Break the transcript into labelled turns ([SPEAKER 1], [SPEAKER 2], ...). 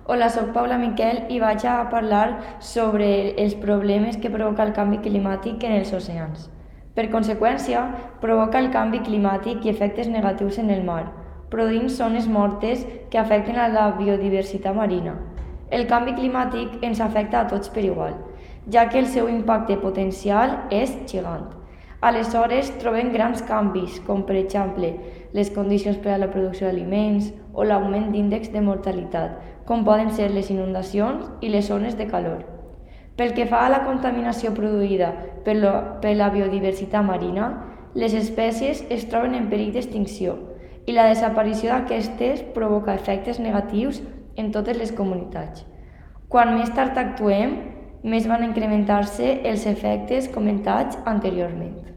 [SPEAKER 1] Hola, soc Paula Miquel i vaig a parlar sobre els problemes que provoca el canvi climàtic en els oceans. Per conseqüència, provoca el canvi climàtic i efectes negatius en el mar, produint zones mortes que afecten a la biodiversitat marina. El canvi climàtic ens afecta a tots per igual, ja que el seu impacte potencial és gegant. Aleshores, trobem grans canvis, com per exemple les condicions per a la producció d'aliments o l'augment d'índex de mortalitat, com poden ser les inundacions i les zones de calor. Pel que fa a la contaminació produïda per la biodiversitat marina, les espècies es troben en perill d'extinció i la desaparició d'aquestes provoca efectes negatius en totes les comunitats. Quan més tard actuem, més van incrementar-se els efectes comentats anteriorment.